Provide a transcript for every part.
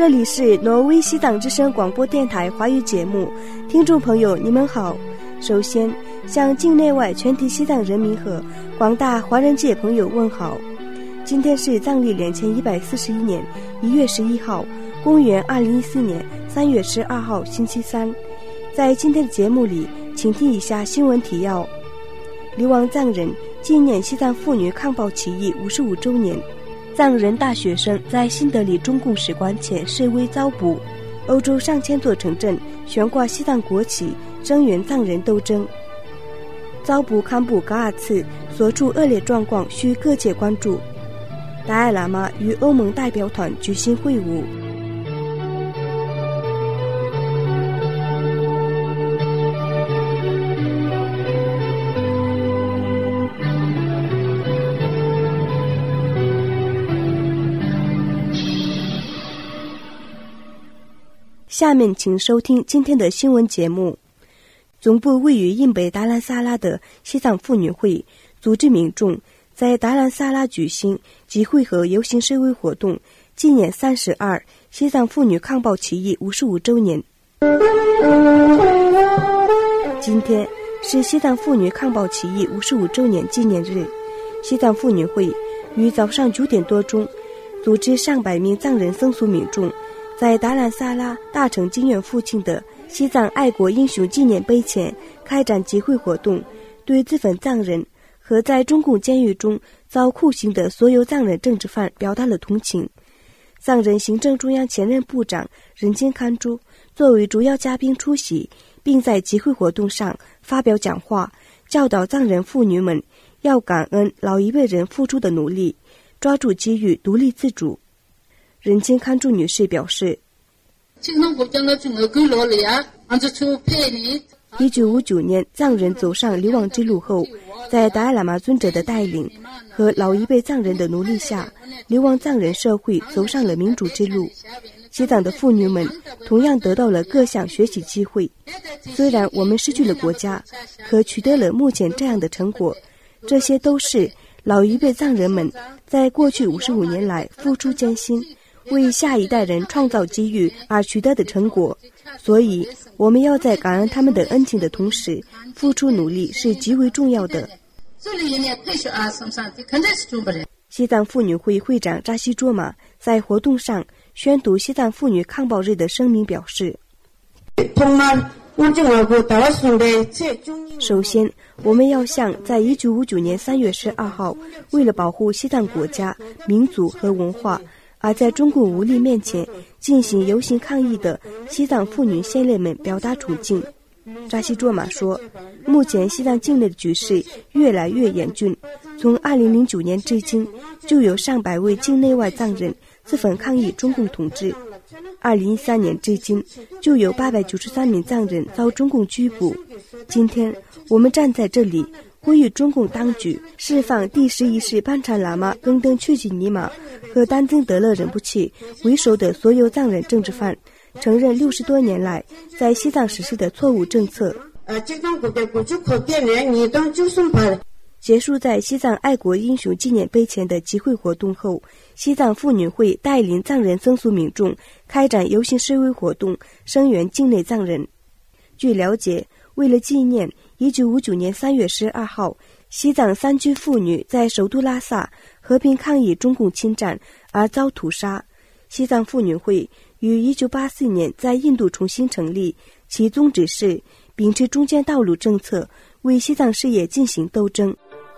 这里是挪威西藏之声广播电台华语节目，听众朋友你们好。首先向境内外全体西藏人民和广大华人界朋友问好。今天是藏历2141年1月11号，公元2014年3月12号星期三。在今天的节目里，请听以下新闻提要：流亡藏人纪念西藏妇女抗暴起义55周年，藏人大学生在新德里中共使馆前示威遭捕，欧洲上千座城镇悬挂西藏国旗，声援藏人斗争。遭捕堪布噶尔次所处恶劣状况需各界关注。达赖喇嘛与欧盟代表团举行会晤。下面请收听今天的新闻节目。总部位于印北达兰萨拉的西藏妇女会组织民众在达兰萨拉举行集会和游行示威活动，纪念32西藏妇女抗暴起义55周年。今天是西藏妇女抗暴起义55周年纪念日。西藏妇女会于早上9点多钟组织上百名藏人僧俗民众在达兰萨拉大成经院附近的西藏爱国英雄纪念碑前开展集会活动，对自焚藏人和在中共监狱中遭酷刑的所有藏人政治犯表达了同情。藏人行政中央前任部长仁金堪珠作为主要嘉宾出席，并在集会活动上发表讲话，教导藏人妇女们要感恩老一辈人付出的努力，抓住机遇独立自主。仁金堪珠女士表示，1959年藏人走上流亡之路后，在达赖喇嘛尊者的带领和老一辈藏人的努力下，流亡藏人社会走上了民主之路。西藏的妇女们同样得到了各项学习机会。虽然我们失去了国家，可取得了目前这样的成果，这些都是老一辈藏人们在过去55年来付出艰辛，为下一代人创造机遇而取得的成果。所以我们要在感恩他们的恩情的同时，付出努力是极为重要的。西藏妇女会会长扎西卓玛在活动上宣读西藏妇女抗暴日的声明，表示，首先我们要向在1959年3月12号为了保护西藏国家、民族和文化而在中共无力面前进行游行抗议的西藏妇女先烈们表达崇敬。扎西卓玛说，目前西藏境内的局势越来越严峻，从2009年至今就有上百位境内外藏人自焚抗议中共统治，2013年至今就有893名藏人遭中共拘捕。今天我们站在这里呼吁中共当局释放第11世班禅喇嘛更登曲吉尼玛和丹增德勒仁波切为首的所有藏人政治犯，承认60多年来在西藏实施的错误政策。结束在西藏爱国英雄纪念碑前的集会活动后，西藏妇女会带领藏人僧俗民众开展游行示威活动，声援境内藏人。据了解，为了纪念1959年3月12号西藏3居妇女在首都拉萨和平抗议中共侵占而遭屠杀，西藏妇女会于1984年在印度重新成立，其宗旨是秉持中间道路政策，为西藏事业进行斗争。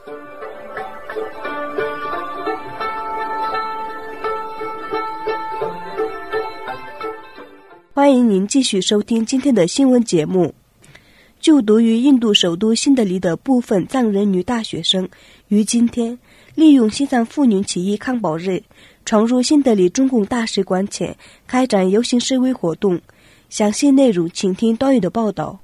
欢迎您继续收听今天的新闻节目。就读于印度首都新德里的部分藏人女大学生于今天利用西藏妇女起义抗暴日，闯入新德里中共大使馆前开展游行示威活动。详细内容请听段宇的报道。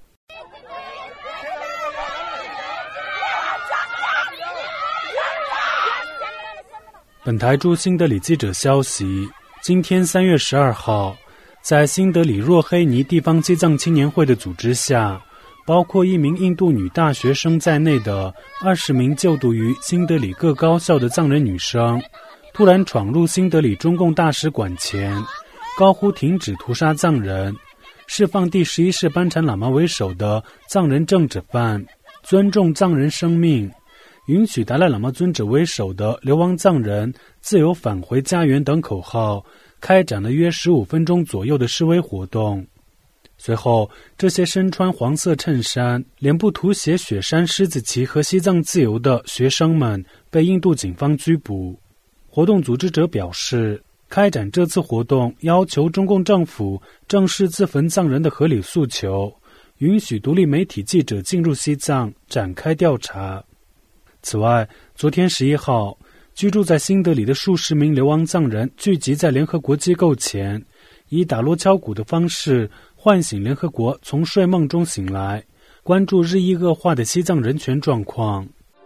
本台驻新德里记者消息，今天3月12号，在新德里若黑尼地方西藏青年会的组织下，包括1名印度女大学生在内的20名就读于新德里各高校的藏人女生，突然闯入新德里中共大使馆前， 高呼停止屠杀藏人，释放第11世班禅喇嘛为首的藏人政治犯，尊重藏人生命，允许达赖喇嘛尊者为首的流亡藏人自由返回家园等口号，开展了约15分钟左右的示威活动。随后，这些身穿黄色衬衫、脸部涂写雪山狮子旗和西藏自由的学生们被印度警方拘捕。活动组织者表示，开展这次活动要求中共政府正视自焚藏人的合理诉求，允许独立媒体记者进入西藏展开调查。此外，昨天11号，居住在新德里的数十名流亡藏人聚集在联合国机构前，以打锣敲鼓的方式唤醒联合国从睡梦中醒来，关注日益恶化的西藏人权状况。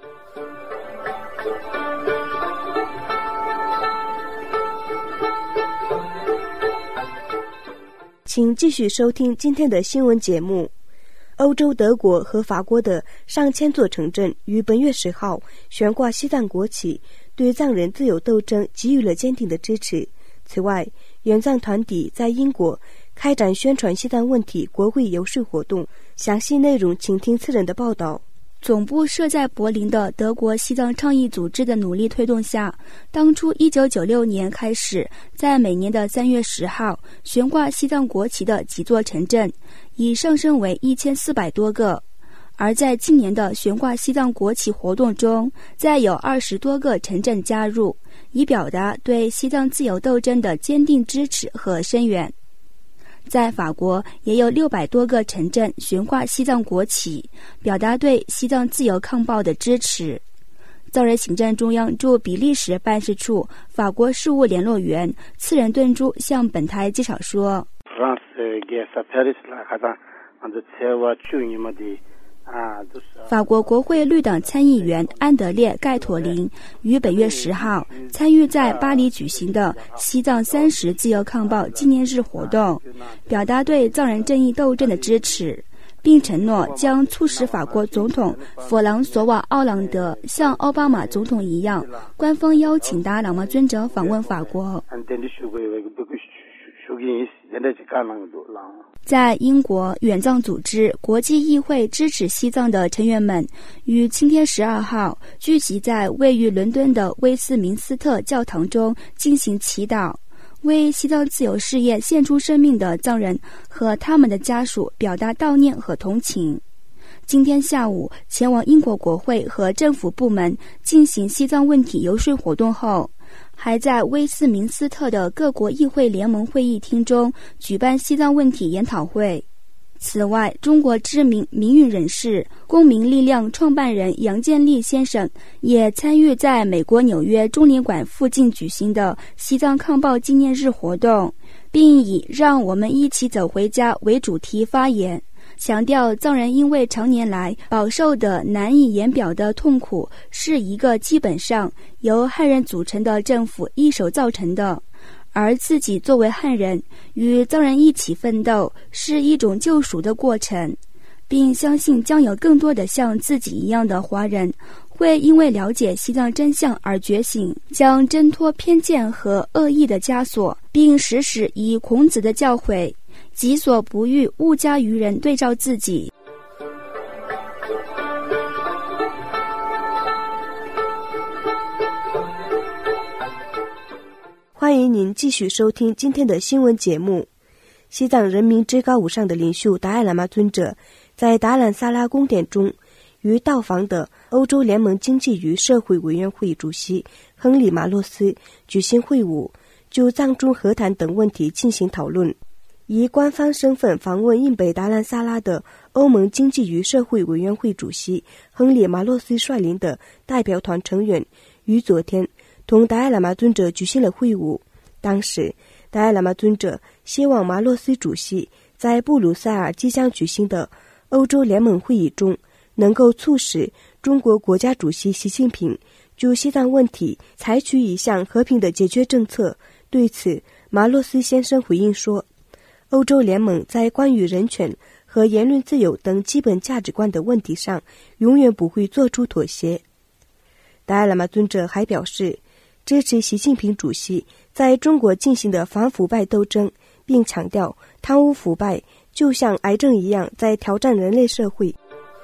请继续收听今天的新闻节目。欧洲德国和法国的上千座城镇于本月10号悬挂西藏国旗，对藏人自由斗争给予了坚定的支持。此外，援藏团体在英国开展宣传西藏问题国会游说活动，详细内容请听次人的报道。 总部设在柏林的德国西藏倡议组织的努力推动下，当初1996年开始，在每年的3月10号悬挂西藏国旗的几座城镇已上升为1400多个，而在今年的悬挂西藏国旗活动中，再有20多个城镇加入，以表达对西藏自由斗争的坚定支持和声援。在法国也有600多个城镇悬挂西藏国旗，表达对西藏自由抗暴的支持。藏人行政中央驻比利时办事处法国事务联络员次仁顿珠向本台介绍说，法国国会绿党参议员安德烈·盖妥林于本月10号参与在巴黎举行的西藏30自由抗暴纪念日活动，表达对藏人正义斗争的支持，并承诺将促使法国总统弗朗索瓦·奥朗德像奥巴马总统一样，官方邀请达赖喇嘛尊者访问法国。在英国，援藏组织国际议会支持西藏的成员们于今天12号聚集在位于伦敦的威斯敏斯特教堂中进行祈祷，为西藏自由事业献出生命的藏人和他们的家属表达悼念和同情。今天下午前往英国国会和政府部门进行西藏问题游说活动后，还在威斯敏斯特的各国议会联盟会议厅中举办西藏问题研讨会。此外，中国知名民运人士公民力量创办人杨建立先生也参与在美国纽约中联馆附近举行的西藏抗暴纪念日活动，并以让我们一起走回家为主题发言，强调藏人因为常年来饱受的难以言表的痛苦是一个基本上由汉人组成的政府一手造成的，而自己作为汉人与藏人一起奋斗是一种救赎的过程，并相信将有更多的像自己一样的华人会因为了解西藏真相而觉醒，将挣脱偏见和恶意的枷锁，并时时以孔子的教诲己所不欲，勿加于人对照自己。 欢迎您继续收听今天的新闻节目。西藏人民至高无上的领袖达赖喇嘛尊者在达兰萨拉宫殿中与到访的欧洲联盟经济与社会委员会主席亨利·马洛斯举行会晤，就藏中和谈等问题进行讨论。以官方身份访问印北达兰萨拉的欧盟经济与社会委员会主席亨利·马洛斯率领的代表团成员于昨天同达赖喇嘛尊者举行了会晤。当时，达赖喇嘛尊者希望马洛斯主席在布鲁塞尔即将举行的欧洲联盟会议中，能够促使中国国家主席习近平就西藏问题采取一项和平的解决政策。对此，马洛斯先生回应说，欧洲联盟在关于人权和言论自由等基本价值观的问题上永远不会做出妥协。达赖喇嘛尊者还表示，支持习近平主席在中国进行的反腐败斗争， 并强调贪污腐败就像癌症一样在挑战人类社会。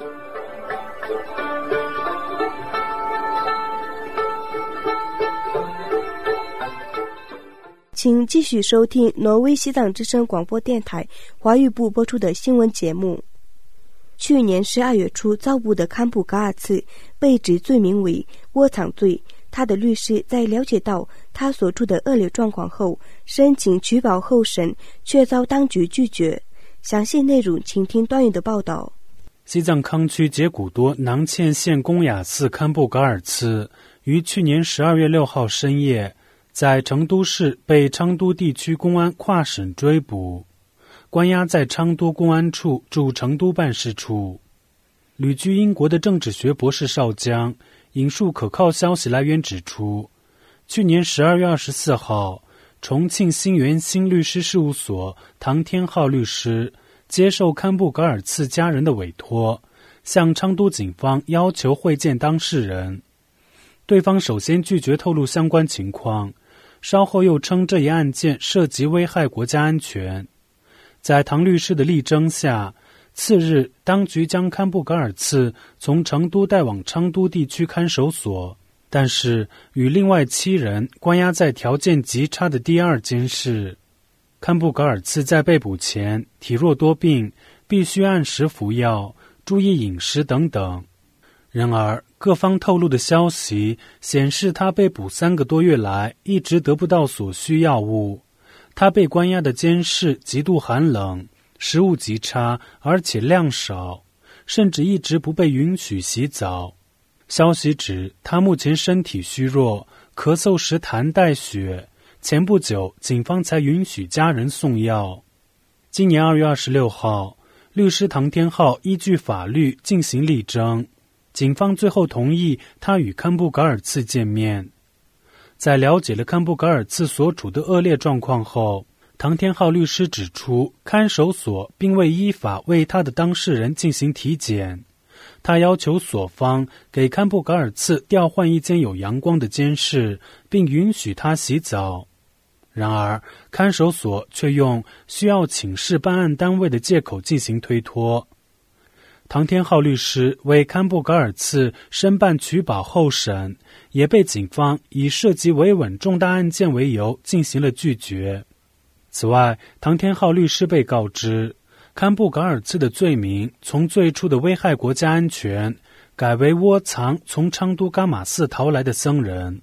请继续收听挪威西藏之声广播电台华语部播出的新闻节目。去年12月初遭捕的堪布噶尔次被指罪名为窝藏罪，他的律师在了解到他所处的恶劣状况后，申请取保候审，却遭当局拒绝。详细内容请听段誉的报道。 西藏康区杰古多囊谦县公雅寺堪布噶尔次于去年12月6号深夜在成都市被昌都地区公安跨省追捕，关押在昌都公安处驻成都办事处。旅居英国的政治学博士邵江引述可靠消息来源指出，去年12月24号，重庆新源新律师事务所唐天浩律师接受堪布噶尔次家人的委托，向昌都警方要求会见当事人。对方首先拒绝透露相关情况，稍后又称这一案件涉及危害国家安全。在唐律师的力争下，次日当局将堪布噶尔次从成都带往昌都地区看守所，但是与另外7人关押在条件极差的第2监室。堪布噶尔次在被捕前体弱多病，必须按时服药，注意饮食等等。然而各方透露的消息显示，他被捕3个多月来一直得不到所需药物。他被关押的监室极度寒冷，食物极差，而且量少，甚至一直不被允许洗澡。消息指他目前身体虚弱，咳嗽时痰带血，前不久警方才允许家人送药。今年2月26号，律师唐天浩依据法律进行力争，警方最后同意他与堪布噶尔次见面。在了解了堪布噶尔次所处的恶劣状况后，唐天浩律师指出，看守所并未依法为他的当事人进行体检。他要求所方给堪布噶尔次调换一间有阳光的监室，并允许他洗澡。然而看守所却用需要请示办案单位的借口进行推脱。唐天浩律师为堪布噶尔次申办取保候审，也被警方以涉及维稳重大案件为由进行了拒绝。此外，唐天浩律师被告知，堪布噶尔次的罪名从最初的危害国家安全改为窝藏从昌都噶玛寺逃来的僧人。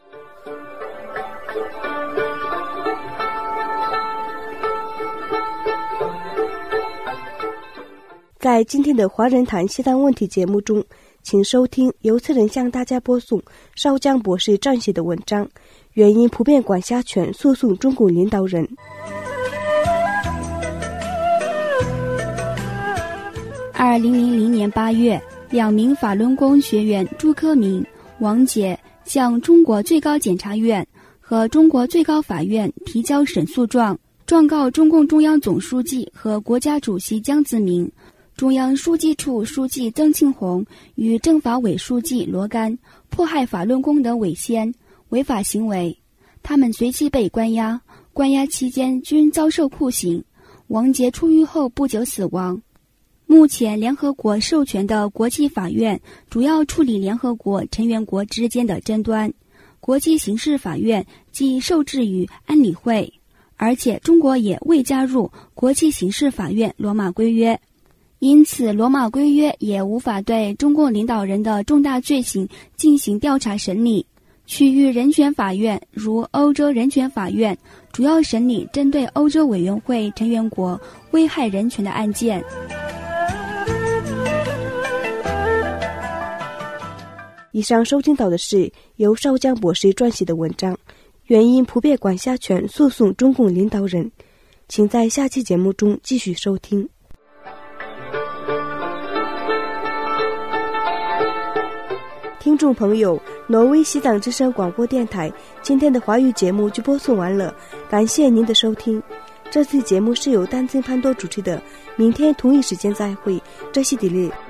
在今天的华人谈西藏问题节目中，请收听由此人向大家播送邵江博士撰写的文章，原因普遍管辖权诉讼中共领导人。 2000年8月，2名法轮功学员朱克明、王杰向中国最高检察院和中国最高法院提交审诉状，状告中共中央总书记和国家主席江泽民、中央书记处书记曾庆红与政法委书记罗干迫害法轮功的违宪违法行为。他们随即被关押，关押期间均遭受酷刑。王杰出狱后不久死亡。目前联合国授权的国际法院主要处理联合国成员国之间的争端，国际刑事法院即受制于安理会，而且中国也未加入国际刑事法院罗马规约，因此罗马规约也无法对中共领导人的重大罪行进行调查审理。区域人权法院如欧洲人权法院主要审理针对欧洲委员会成员国危害人权的案件。 以上收听到的是由邵江博士撰写的文章，原因普遍管辖权诉讼中共领导人。请在下期节目中继续收听。听众朋友，挪威西藏之声广播电台今天的华语节目就播送完了，感谢您的收听。这次节目是由丹增潘多主持的，明天同一时间再会，这是迪丽。